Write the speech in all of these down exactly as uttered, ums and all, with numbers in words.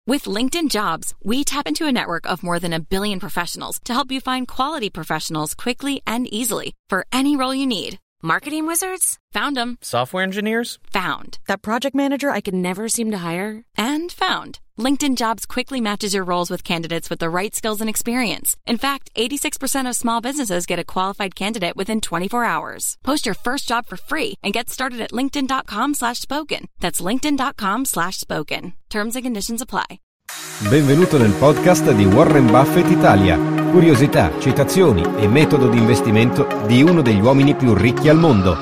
With LinkedIn Jobs, we tap into a network of more than a billion professionals to help you find quality professionals quickly and easily for any role you need. Marketing wizards? Found them. Software engineers? Found. That project manager I could never seem to hire? And found. LinkedIn Jobs quickly matches your roles with candidates with the right skills and experience. In fact, eighty-six percent of small businesses get a qualified candidate within twenty-four hours. Post your first job for free and get started at linkedin.com slash spoken. That's linkedin.com slash spoken. Terms and conditions apply. Benvenuto nel podcast di Warren Buffett Italia. Curiosità, citazioni e metodo di investimento di uno degli uomini più ricchi al mondo.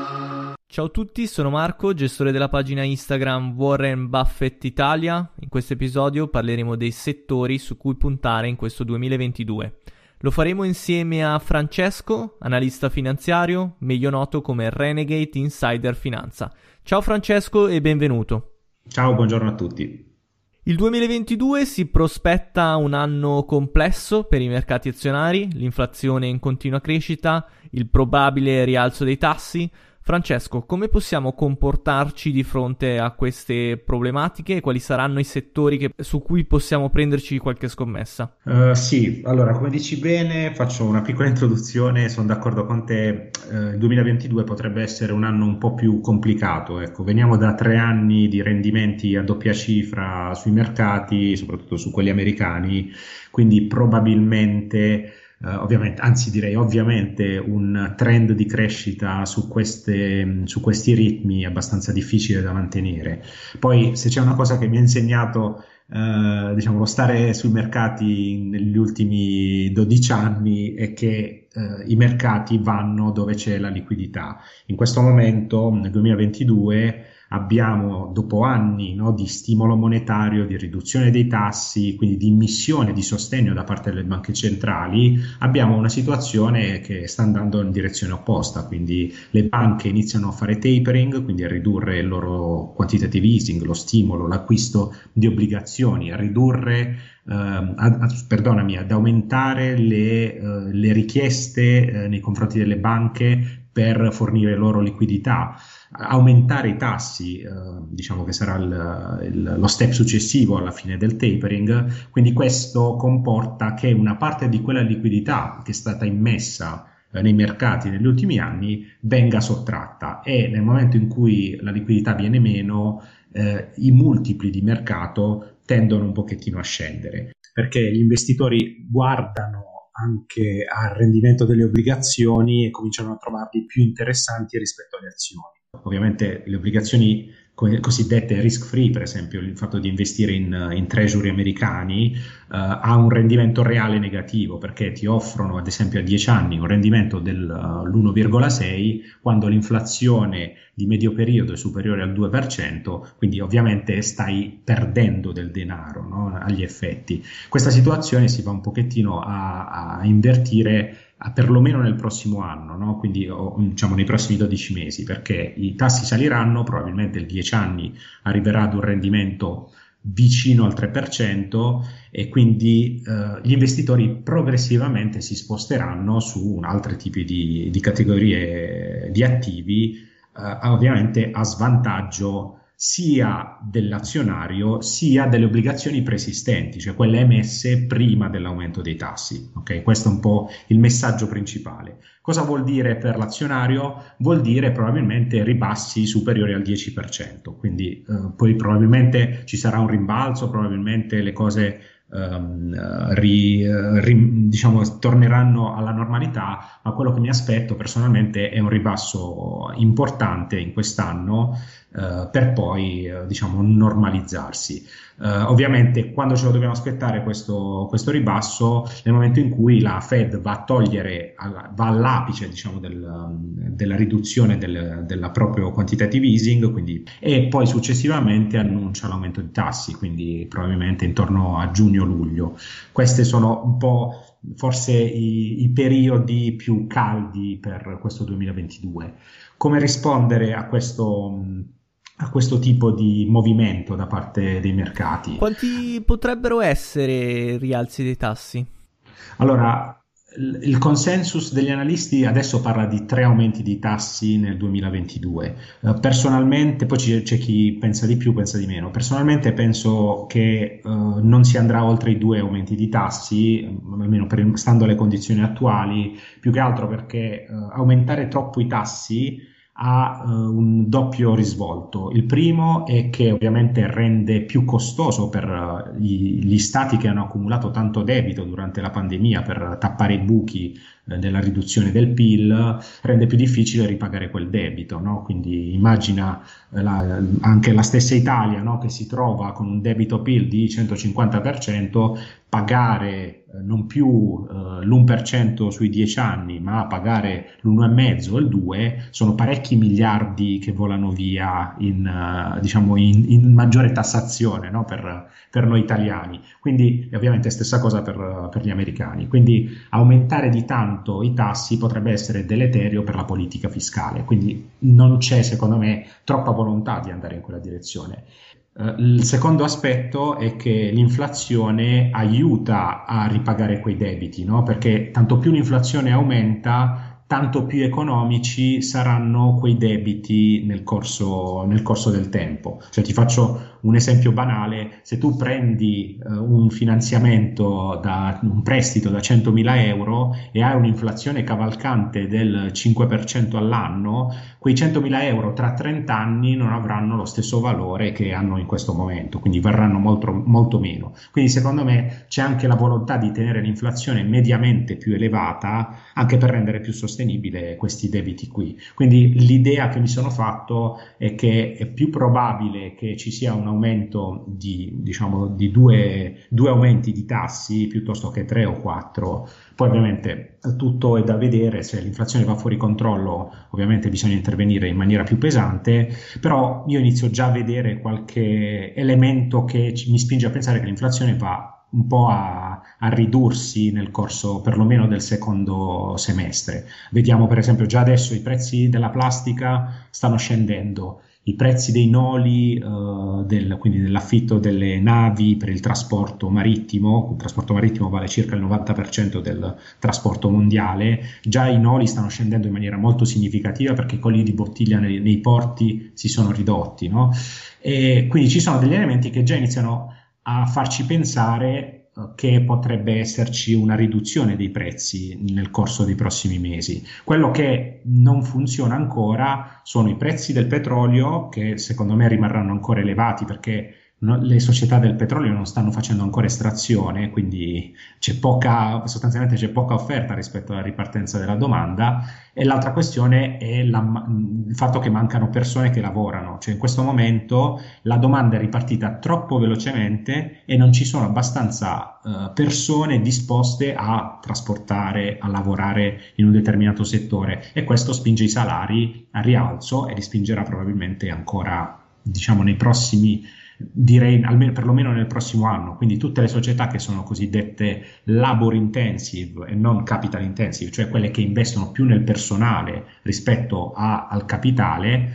Ciao a tutti, sono Marco, gestore della pagina Instagram Warren Buffett Italia. In questo episodio parleremo dei settori su cui puntare in questo duemilaventidue. Lo faremo insieme a Francesco, analista finanziario, meglio noto come Renegade Insider Finanza. Ciao Francesco e benvenuto. Ciao, buongiorno a tutti. Il duemilaventidue si prospetta un anno complesso per i mercati azionari, l'inflazione in continua crescita, il probabile rialzo dei tassi. Francesco, come possiamo comportarci di fronte a queste problematiche e quali saranno i settori che, su cui possiamo prenderci qualche scommessa? Uh, sì, allora come dici bene, faccio una piccola introduzione, sono d'accordo con te, uh, il duemilaventidue potrebbe essere un anno un po' più complicato, ecco, veniamo da tre anni di rendimenti a doppia cifra sui mercati, soprattutto su quelli americani, quindi probabilmente... Uh, ovviamente, anzi direi ovviamente un trend di crescita su, queste, su questi ritmi abbastanza difficile da mantenere. Poi se c'è una cosa che mi ha insegnato uh, diciamo lo stare sui mercati negli ultimi dodici anni è che uh, i mercati vanno dove c'è la liquidità. In questo momento nel duemilaventidue abbiamo, dopo anni no, di stimolo monetario, di riduzione dei tassi, quindi di immissione di sostegno da parte delle banche centrali, abbiamo una situazione che sta andando in direzione opposta, quindi le banche iniziano a fare tapering, quindi a ridurre il loro quantitative easing, lo stimolo, l'acquisto di obbligazioni, a ridurre Uh, ad, ad, perdonami, ad aumentare le, uh, le richieste uh, nei confronti delle banche per fornire loro liquidità, aumentare i tassi, uh, diciamo che sarà il, il, lo step successivo alla fine del tapering, quindi questo comporta che una parte di quella liquidità che è stata immessa uh, nei mercati negli ultimi anni venga sottratta e nel momento in cui la liquidità viene meno, uh, i multipli di mercato tendono un pochettino a scendere, perché gli investitori guardano anche al rendimento delle obbligazioni e cominciano a trovarli più interessanti rispetto alle azioni. Ovviamente le obbligazioni cosiddette risk free, per esempio il fatto di investire in, in treasury americani uh, ha un rendimento reale negativo, perché ti offrono ad esempio a dieci anni un rendimento dell'uno virgola sei quando l'inflazione di medio periodo è superiore al due per cento, quindi ovviamente stai perdendo del denaro, no? Agli effetti. Questa situazione si va un pochettino a, a invertire a perlomeno nel prossimo anno, no? Quindi o, diciamo nei prossimi dodici mesi, perché i tassi saliranno, probabilmente il dieci anni arriverà ad un rendimento vicino al tre per cento e quindi eh, gli investitori progressivamente si sposteranno su altri tipi di, di categorie di attivi, eh, ovviamente a svantaggio sia dell'azionario sia delle obbligazioni preesistenti, cioè quelle emesse prima dell'aumento dei tassi. Ok, questo è un po' il messaggio principale. Cosa vuol dire per l'azionario? Vuol dire probabilmente ribassi superiori al dieci per cento, quindi eh, poi probabilmente ci sarà un rimbalzo, probabilmente le cose Um, ri, ri, diciamo torneranno alla normalità, ma quello che mi aspetto personalmente è un ribasso importante in quest'anno uh, per poi uh, diciamo normalizzarsi. Uh, ovviamente quando ce lo dobbiamo aspettare questo, questo ribasso? Nel momento in cui la Fed va a togliere, alla, va all'apice diciamo del, della riduzione del, della proprio quantitative easing, quindi, e poi successivamente annuncia l'aumento di tassi, quindi probabilmente intorno a giugno-luglio. Questi sono un po' forse i, i periodi più caldi per questo duemilaventidue. Come rispondere a questo a questo tipo di movimento da parte dei mercati? Quanti potrebbero essere rialzi dei tassi? Allora, il consensus degli analisti adesso parla di tre aumenti di tassi nel duemilaventidue. Uh, personalmente, poi c'è, c'è chi pensa di più, pensa di meno. Personalmente penso che uh, non si andrà oltre i due aumenti di tassi, almeno per, stando alle condizioni attuali, più che altro perché uh, aumentare troppo i tassi ha uh, un doppio risvolto. Il primo è che ovviamente rende più costoso per uh, gli, gli stati che hanno accumulato tanto debito durante la pandemia per tappare i buchi uh, della riduzione del P I L, rende più difficile ripagare quel debito, no? Quindi immagina uh, la, anche la stessa Italia, no? Che si trova con un debito P I L di centocinquanta per cento, pagare non più eh, l'uno per cento sui dieci anni, ma pagare l'uno virgola cinque o il due, sono parecchi miliardi che volano via in, uh, diciamo in, in maggiore tassazione, no? per, per noi italiani. Quindi ovviamente stessa cosa per, per gli americani. Quindi aumentare di tanto i tassi potrebbe essere deleterio per la politica fiscale, quindi non c'è secondo me troppa volontà di andare in quella direzione. Il secondo aspetto è che l'inflazione aiuta a ripagare quei debiti, no? Perché tanto più l'inflazione aumenta, tanto più economici saranno quei debiti nel corso, nel corso del tempo. Cioè, ti faccio un esempio banale: se tu prendi uh, un finanziamento, da un prestito da centomila euro e hai un'inflazione cavalcante del cinque per cento all'anno, quei centomila euro tra trenta anni non avranno lo stesso valore che hanno in questo momento, quindi varranno molto, molto meno. Quindi secondo me c'è anche la volontà di tenere l'inflazione mediamente più elevata, anche per rendere più sostenibile questi debiti qui. Quindi l'idea che mi sono fatto è che è più probabile che ci sia un aumento di, diciamo, di due, due aumenti di tassi piuttosto che tre o quattro. Poi ovviamente tutto è da vedere, se l'inflazione va fuori controllo ovviamente bisogna intervenire in maniera più pesante, però io inizio già a vedere qualche elemento che ci, mi spinge a pensare che l'inflazione va un po' a, a ridursi nel corso perlomeno del secondo semestre. Vediamo per esempio già adesso i prezzi della plastica stanno scendendo, i prezzi dei noli, uh, del, quindi dell'affitto delle navi per il trasporto marittimo. Il trasporto marittimo vale circa il novanta per cento del trasporto mondiale, già i noli stanno scendendo in maniera molto significativa perché i colli di bottiglia nei, nei porti si sono ridotti, no? E quindi ci sono degli elementi che già iniziano a farci pensare che potrebbe esserci una riduzione dei prezzi nel corso dei prossimi mesi. Quello che non funziona ancora sono i prezzi del petrolio, che secondo me rimarranno ancora elevati perché no, le società del petrolio non stanno facendo ancora estrazione, quindi c'è poca, sostanzialmente c'è poca offerta rispetto alla ripartenza della domanda. E l'altra questione è la, il fatto che mancano persone che lavorano, cioè in questo momento la domanda è ripartita troppo velocemente e non ci sono abbastanza uh, persone disposte a trasportare, a lavorare in un determinato settore, e questo spinge i salari a rialzo e li spingerà probabilmente ancora, diciamo, nei prossimi, direi almeno perlomeno nel prossimo anno. Quindi tutte le società che sono cosiddette labor intensive e non capital intensive, cioè quelle che investono più nel personale rispetto a, al capitale,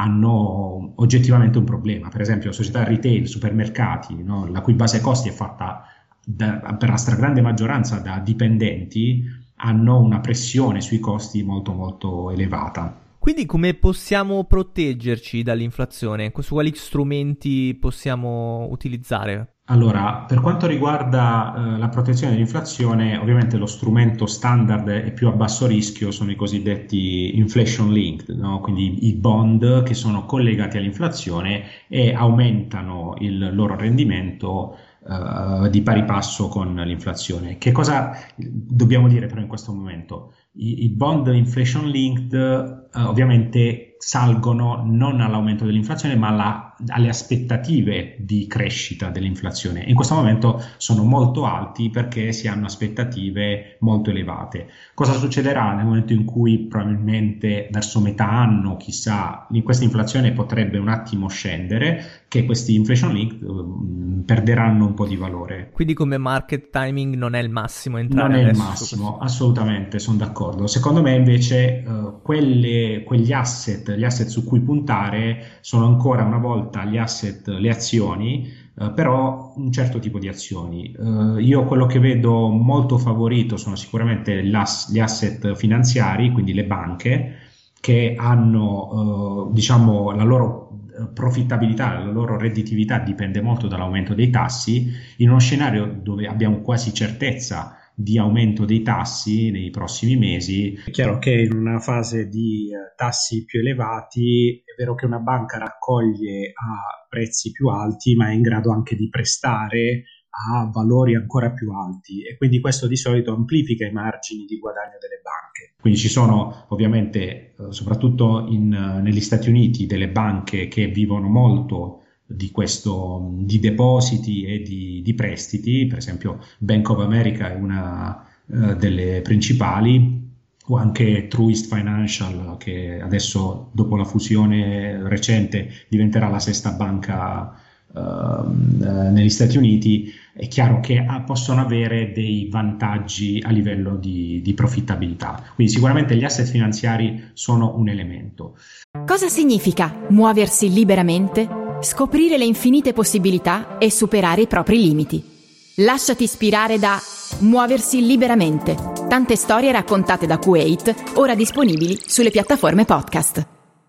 hanno oggettivamente un problema. Per esempio società retail, supermercati, no? La cui base costi è fatta da, per la stragrande maggioranza da dipendenti, hanno una pressione sui costi molto molto elevata. Quindi come possiamo proteggerci dall'inflazione? Su quali strumenti possiamo utilizzare? Allora, per quanto riguarda eh, la protezione dell'inflazione, ovviamente lo strumento standard e più a basso rischio sono i cosiddetti inflation linked, no? Quindi i bond che sono collegati all'inflazione e aumentano il loro rendimento uh, di pari passo con l'inflazione. Che cosa dobbiamo dire però in questo momento? I, i bond inflation linked uh, ovviamente salgono non all'aumento dell'inflazione ma alla, alle aspettative di crescita dell'inflazione. In questo momento sono molto alti perché si hanno aspettative molto elevate. Cosa succederà nel momento in cui probabilmente verso metà anno, chissà, questa inflazione potrebbe un attimo scendere, che questi inflation linked uh, perderanno un po' di valore. Quindi come market timing non è il massimo entrare non è adesso? il massimo, assolutamente, sono d'accordo. Secondo me invece uh, quelle, quegli asset, gli asset su cui puntare sono ancora una volta gli asset, le azioni, Uh, però un certo tipo di azioni. Uh, io quello che vedo molto favorito sono sicuramente gli asset finanziari, quindi le banche, che hanno uh, diciamo la loro profittabilità, la loro redditività dipende molto dall'aumento dei tassi. In uno scenario dove abbiamo quasi certezza di aumento dei tassi nei prossimi mesi, è chiaro che in una fase di tassi più elevati è vero che una banca raccoglie a prezzi più alti, ma è in grado anche di prestare a valori ancora più alti, e quindi questo di solito amplifica i margini di guadagno delle banche. Quindi ci sono ovviamente soprattutto in, negli Stati Uniti delle banche che vivono molto di questo, di depositi e di, di prestiti. Per esempio Bank of America è una uh, delle principali, o anche Truist Financial, che adesso dopo la fusione recente diventerà la sesta banca uh, uh, negli Stati Uniti. È chiaro che uh, possono avere dei vantaggi a livello di, di profittabilità, quindi sicuramente gli asset finanziari sono un elemento. Cosa significa muoversi liberamente? Scoprire le infinite possibilità e superare i propri limiti. Lasciati ispirare da Muoversi liberamente. Tante storie raccontate da Kuwait, ora disponibili sulle piattaforme podcast.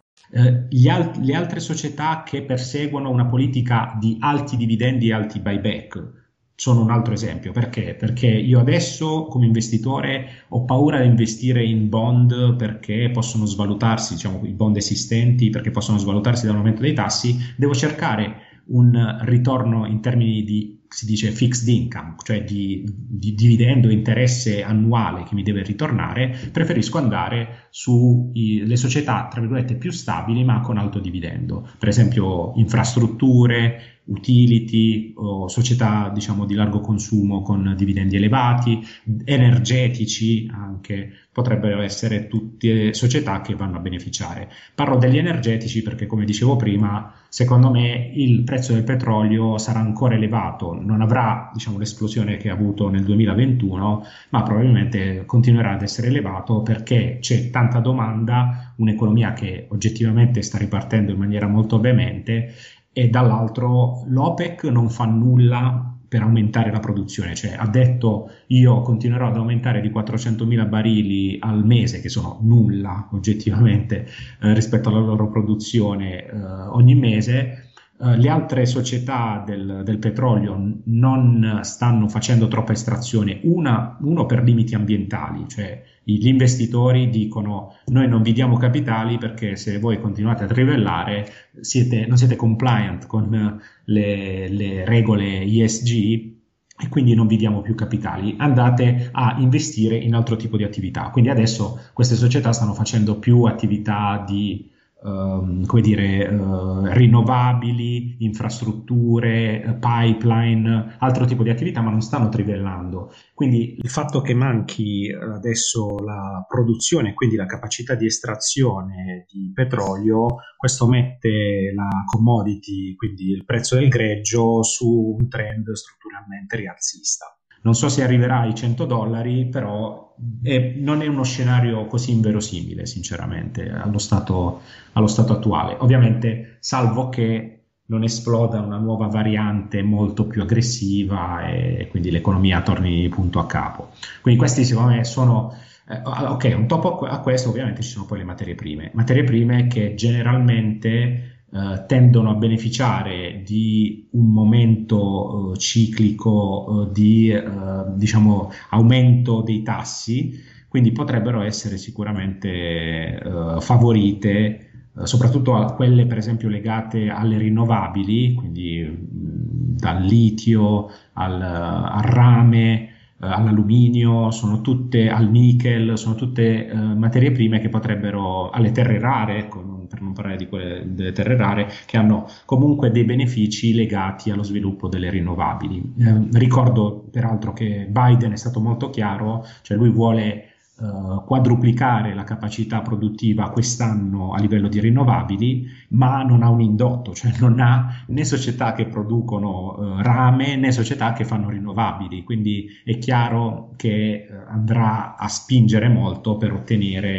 Eh, gli al- le altre società che perseguono una politica di alti dividendi e alti buyback sono un altro esempio. Perché? Perché io adesso come investitore ho paura di investire in bond perché possono svalutarsi, diciamo i bond esistenti, perché possono svalutarsi dall'aumento dei tassi. Devo cercare un ritorno in termini di, si dice fixed income, cioè di, di dividendo, interesse annuale che mi deve ritornare. Preferisco andare sulle società tra virgolette più stabili ma con alto dividendo, per esempio infrastrutture, utility o società diciamo di largo consumo con dividendi elevati, energetici anche, potrebbero essere tutte società che vanno a beneficiare. Parlo degli energetici perché, come dicevo prima, secondo me il prezzo del petrolio sarà ancora elevato, non avrà diciamo l'esplosione che ha avuto nel duemilaventuno, ma probabilmente continuerà ad essere elevato perché c'è tanta domanda, un'economia che oggettivamente sta ripartendo in maniera molto veemente, e dall'altro l'OPEC non fa nulla per aumentare la produzione, cioè ha detto io continuerò ad aumentare di quattrocentomila barili al mese, che sono nulla oggettivamente eh, rispetto alla loro produzione eh, ogni mese. Uh, le altre società del, del petrolio non stanno facendo troppa estrazione, una, uno per limiti ambientali, cioè gli investitori dicono noi non vi diamo capitali perché se voi continuate a trivellare siete, non siete compliant con le, le regole E S G e quindi non vi diamo più capitali, andate a investire in altro tipo di attività. Quindi adesso queste società stanno facendo più attività di Uh, come dire, uh, rinnovabili, infrastrutture, uh, pipeline, altro tipo di attività, ma non stanno trivellando. Quindi il fatto che manchi adesso la produzione, quindi la capacità di estrazione di petrolio, questo mette la commodity, quindi il prezzo del greggio, su un trend strutturalmente rialzista. Non so se arriverà ai cento dollari, però è, non è uno scenario così inverosimile, sinceramente, allo stato, allo stato attuale. Ovviamente, salvo che non esploda una nuova variante molto più aggressiva e quindi l'economia torni punto a capo. Quindi questi, secondo me, sono... Eh, ok, un topo a questo ovviamente ci sono poi le materie prime. Materie prime che generalmente... Uh, tendono a beneficiare di un momento uh, ciclico uh, di uh, diciamo aumento dei tassi, quindi potrebbero essere sicuramente uh, favorite, uh, soprattutto a quelle per esempio legate alle rinnovabili, quindi mh, dal litio al, al rame, uh, all'alluminio, sono tutte al nickel, sono tutte uh, materie prime che potrebbero, alle terre rare, ecco, per non parlare di quelle delle terre rare, che hanno comunque dei benefici legati allo sviluppo delle rinnovabili. Eh, ricordo peraltro che Biden è stato molto chiaro, cioè lui vuole eh, quadruplicare la capacità produttiva quest'anno a livello di rinnovabili, ma non ha un indotto, cioè non ha né società che producono eh, rame né società che fanno rinnovabili, quindi è chiaro che eh, andrà a spingere molto per ottenere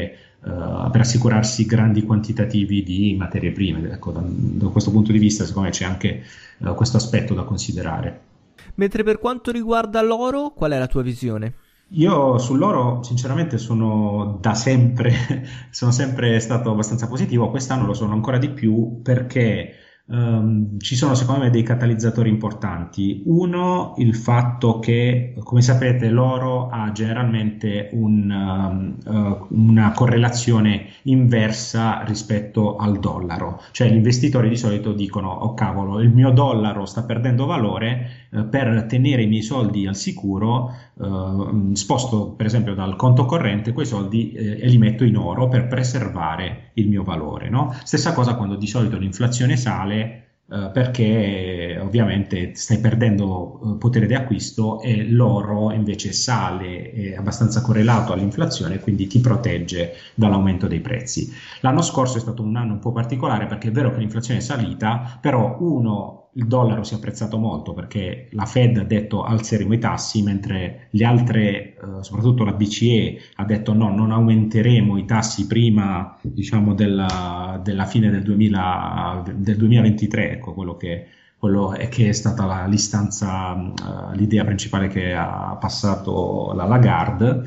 uh, per assicurarsi grandi quantitativi di materie prime. Ecco, da, da questo punto di vista secondo me c'è anche uh, questo aspetto da considerare. Mentre per quanto riguarda l'oro, qual è la tua visione? Io sull'oro sinceramente sono da sempre, sono sempre stato abbastanza positivo, quest'anno lo sono ancora di più perché um, ci sono secondo me dei catalizzatori importanti. Uno, il fatto che, come sapete, l'oro ha generalmente un, um, uh, una correlazione inversa rispetto al dollaro, cioè gli investitori di solito dicono: oh cavolo, il mio dollaro sta perdendo valore, uh, per tenere i miei soldi al sicuro Uh, sposto per esempio dal conto corrente quei soldi eh, e li metto in oro per preservare il mio valore, no? Stessa cosa quando di solito l'inflazione sale uh, perché ovviamente stai perdendo uh, potere di acquisto e l'oro invece sale, è abbastanza correlato all'inflazione, quindi ti protegge dall'aumento dei prezzi. L'anno scorso è stato un anno un po' particolare perché è vero che l'inflazione è salita, però uno, il dollaro si è apprezzato molto perché la Fed ha detto alzeremo i tassi, mentre le altre, eh, soprattutto la B C E, ha detto no, non aumenteremo i tassi prima, diciamo, della, della fine del, duemila, del duemilaventitré, ecco quello che, quello è, che è stata la, l'istanza, uh, l'idea principale che ha passato la Lagarde.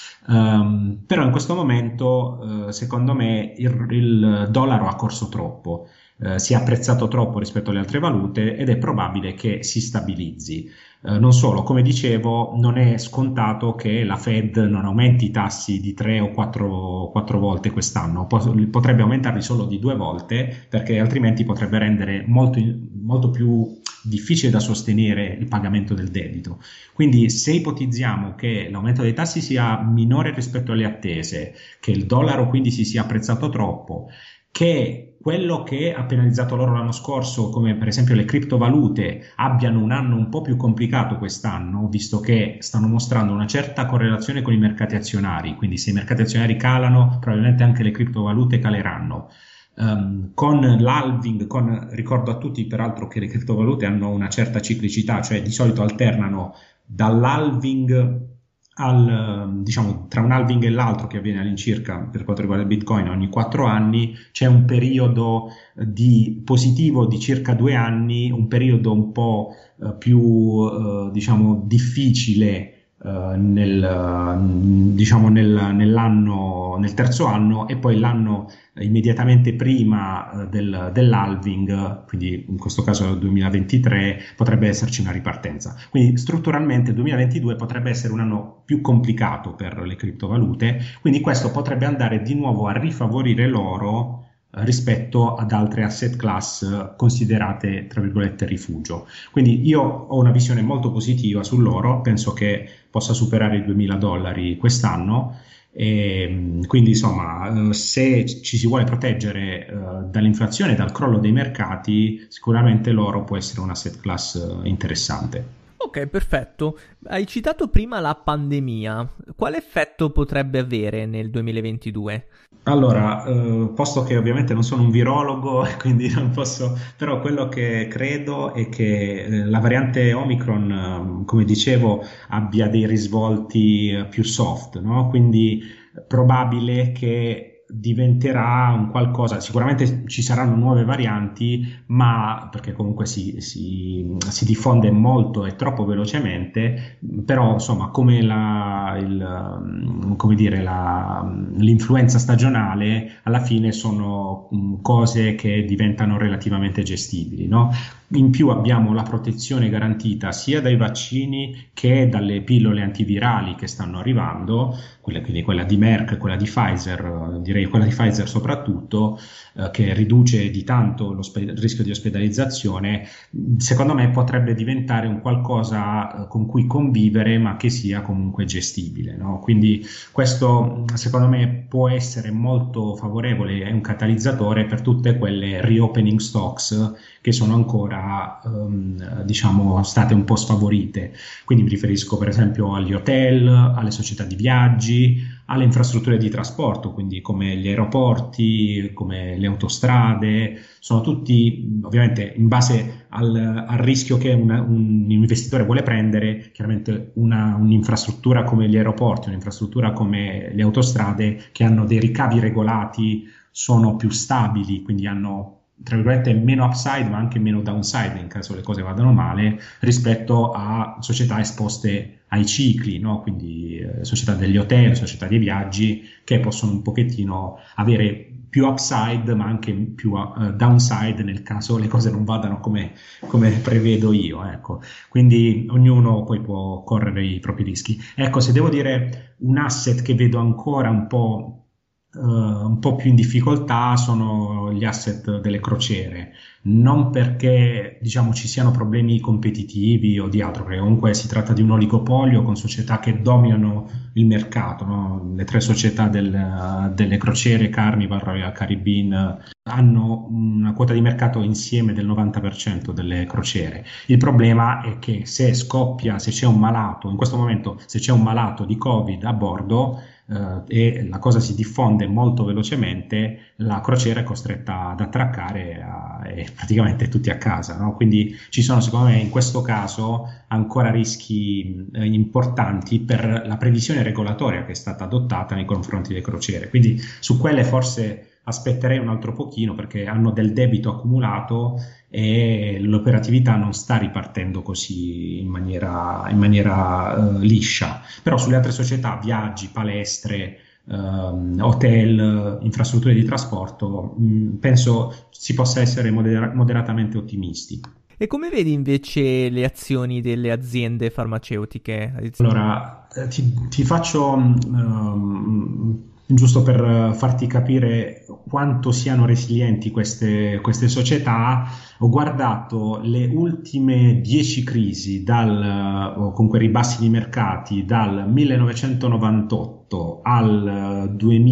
Um, però in questo momento, uh, secondo me, il, il dollaro ha corso troppo. Uh, si è apprezzato troppo rispetto alle altre valute ed è probabile che si stabilizzi. Uh, non solo, come dicevo, non è scontato che la Fed non aumenti i tassi di tre o quattro, quattro volte quest'anno, potrebbe aumentarli solo di due volte perché altrimenti potrebbe rendere molto, molto più difficile da sostenere il pagamento del debito. Quindi se ipotizziamo che l'aumento dei tassi sia minore rispetto alle attese, che il dollaro quindi si sia apprezzato troppo, che quello che ha penalizzato l'oro l'anno scorso, come per esempio le criptovalute, abbiano un anno un po' più complicato quest'anno, visto che stanno mostrando una certa correlazione con i mercati azionari, quindi se i mercati azionari calano, probabilmente anche le criptovalute caleranno. Um, con l'halving, con, ricordo a tutti peraltro che le criptovalute hanno una certa ciclicità, cioè di solito alternano dall'halving al, diciamo, tra un halving e l'altro, che avviene all'incirca per quanto riguarda il Bitcoin ogni quattro anni, c'è un periodo di positivo di circa due anni, un periodo un po' uh, più uh, diciamo difficile Uh, nel, uh, diciamo nel, nell'anno, nel terzo anno, e poi l'anno immediatamente prima uh, del, dell'halving, quindi in questo caso nel duemilaventitré, potrebbe esserci una ripartenza. Quindi strutturalmente il duemilaventidue potrebbe essere un anno più complicato per le criptovalute, quindi questo potrebbe andare di nuovo a rifavorire l'oro rispetto ad altre asset class considerate tra virgolette rifugio. Quindi io ho una visione molto positiva sull'oro, penso che possa superare i duemila dollari quest'anno, e quindi insomma se ci si vuole proteggere uh, dall'inflazione e dal crollo dei mercati, sicuramente l'oro può essere un asset class interessante. Ok, perfetto. Hai citato prima la pandemia. Quale effetto potrebbe avere nel duemilaventidue? Allora, eh, posto che ovviamente non sono un virologo, quindi non posso, però quello che credo è che eh, la variante Omicron, eh, come dicevo, abbia dei risvolti eh, più soft, no? Quindi è probabile che diventerà un qualcosa, sicuramente ci saranno nuove varianti, ma perché comunque si, si, si diffonde molto e troppo velocemente, però insomma come, la, il, come dire, la, l'influenza stagionale, alla fine sono cose che diventano relativamente gestibili, no? In più abbiamo la protezione garantita sia dai vaccini che dalle pillole antivirali che stanno arrivando, quella, quindi quella di Merck, quella di Pfizer, direi quella di Pfizer soprattutto, eh, che riduce di tanto lo spe- il rischio di ospedalizzazione. Secondo me potrebbe diventare un qualcosa eh, con cui convivere, ma che sia comunque gestibile, no? Quindi questo secondo me può essere molto favorevole, è un catalizzatore per tutte quelle reopening stocks che sono ancora ancora um, diciamo state un po' sfavorite. Quindi mi riferisco per esempio agli hotel, alle società di viaggi, alle infrastrutture di trasporto, quindi come gli aeroporti, come le autostrade. Sono tutti ovviamente in base al, al rischio che una, un investitore vuole prendere. Chiaramente una, un'infrastruttura come gli aeroporti, un'infrastruttura come le autostrade, che hanno dei ricavi regolati, sono più stabili, quindi hanno tra virgolette meno upside ma anche meno downside in caso le cose vadano male, rispetto a società esposte ai cicli, no? Quindi eh, società degli hotel, società dei viaggi, che possono un pochettino avere più upside ma anche più uh, downside nel caso le cose non vadano come, come prevedo io, ecco. Quindi ognuno poi può correre i propri rischi. Ecco, se devo dire un asset che vedo ancora un po' Uh, un po' più in difficoltà sono gli asset delle crociere, non perché diciamo ci siano problemi competitivi o di altro, perché comunque si tratta di un oligopolio con società che dominano il mercato, no? Le tre società del, uh, delle crociere, Carnival e Caribbean, hanno una quota di mercato insieme del novanta per cento delle crociere. Il problema è che se scoppia, se c'è un malato, in questo momento se c'è un malato di Covid a bordo, Uh, e la cosa si diffonde molto velocemente, la crociera è costretta ad attraccare a, e praticamente tutti a casa, no? Quindi ci sono secondo me in questo caso ancora rischi eh, importanti per la previsione regolatoria che è stata adottata nei confronti delle crociere. Quindi su quelle forse aspetterei un altro pochino, perché hanno del debito accumulato e l'operatività non sta ripartendo così in maniera, in maniera uh, liscia. Però sulle altre società, viaggi, palestre, uh, hotel, infrastrutture di trasporto, mh, penso si possa essere modera- moderatamente ottimisti. E come vedi invece le azioni delle aziende farmaceutiche? Allora, eh, ti, ti faccio... Um, giusto per farti capire quanto siano resilienti queste, queste società, ho guardato le ultime dieci crisi dal, o comunque ribassi di mercati dal millenovecentonovantotto al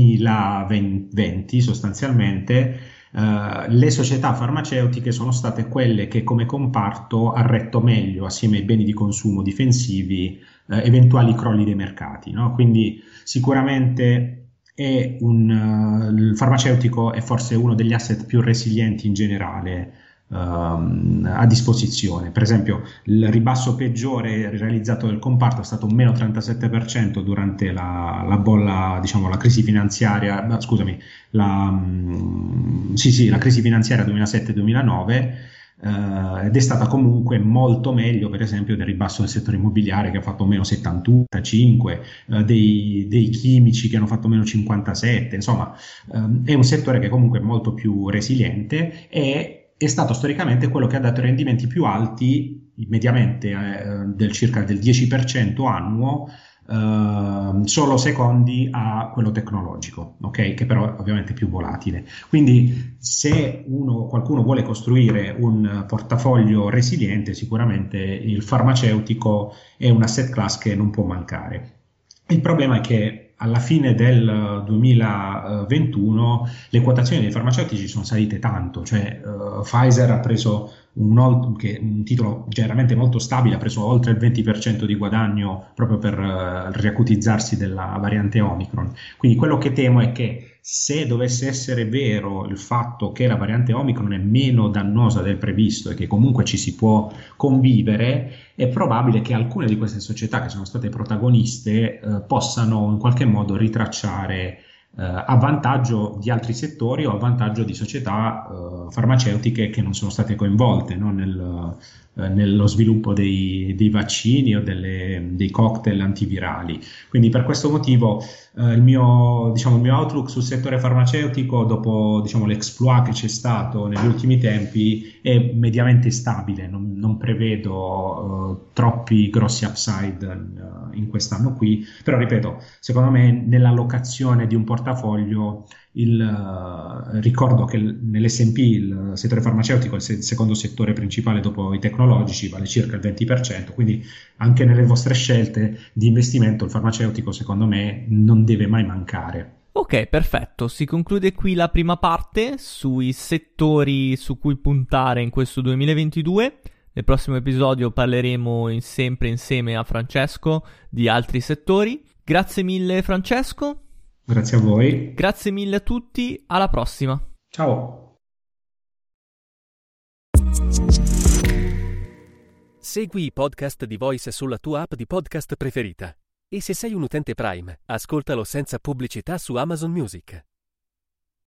duemilaventi sostanzialmente. Uh, le società farmaceutiche sono state quelle che come comparto ha retto meglio, assieme ai beni di consumo difensivi, uh, eventuali crolli dei mercati, no? Quindi sicuramente è un, uh, il farmaceutico è forse uno degli asset più resilienti in generale um, a disposizione. Per esempio, il ribasso peggiore realizzato del comparto è stato un meno trentasette per cento durante la, la bolla, diciamo la crisi finanziaria, no, scusami, la, um, sì, sì, la crisi finanziaria duemilasette duemilanove. Uh, ed è stata comunque molto meglio per esempio del ribasso del settore immobiliare, che ha fatto meno settantacinque, uh, dei, dei chimici che hanno fatto meno cinquantasette. Insomma, um, è un settore che comunque è molto più resiliente e è stato storicamente quello che ha dato rendimenti più alti, mediamente eh, del circa del dieci per cento annuo, Uh, solo secondi a quello tecnologico, ok? Che però è ovviamente più volatile. Quindi se uno, qualcuno vuole costruire un portafoglio resiliente, sicuramente il farmaceutico è un asset class che non può mancare. Il problema è che alla fine del duemilaventuno le quotazioni dei farmaceutici sono salite tanto, cioè uh, Pfizer ha preso un, che, un titolo generalmente molto stabile, ha preso oltre il venti per cento di guadagno proprio per uh, riacutizzarsi della variante Omicron. Quindi quello che temo è che se dovesse essere vero il fatto che la variante Omicron è meno dannosa del previsto e che comunque ci si può convivere, è probabile che alcune di queste società che sono state protagoniste eh, possano in qualche modo ritracciare eh, a vantaggio di altri settori o a vantaggio di società eh, farmaceutiche che non sono state coinvolte, no? Nel, eh, nello sviluppo dei, dei vaccini o delle, dei cocktail antivirali. Quindi per questo motivo eh, il mio, diciamo, il mio outlook sul settore farmaceutico, dopo diciamo, l'exploit che c'è stato negli ultimi tempi, è mediamente stabile. Non, non prevedo uh, troppi grossi upside uh, in quest'anno qui, però ripeto, secondo me nell'allocazione di un portafoglio il, uh, ricordo che nell'esse and pi il settore farmaceutico è il secondo settore principale dopo i tecnologici, vale circa il venti per cento, quindi anche nelle vostre scelte di investimento il farmaceutico secondo me non deve mai mancare. Ok, perfetto. Si conclude qui la prima parte sui settori su cui puntare in questo duemilaventidue. Nel prossimo episodio parleremo in, sempre insieme a Francesco di altri settori. Grazie mille Francesco. Grazie a voi. Grazie mille a tutti, alla prossima. Ciao. Segui i podcast di Voice sulla tua app di podcast preferita. E se sei un utente Prime, ascoltalo senza pubblicità su Amazon Music.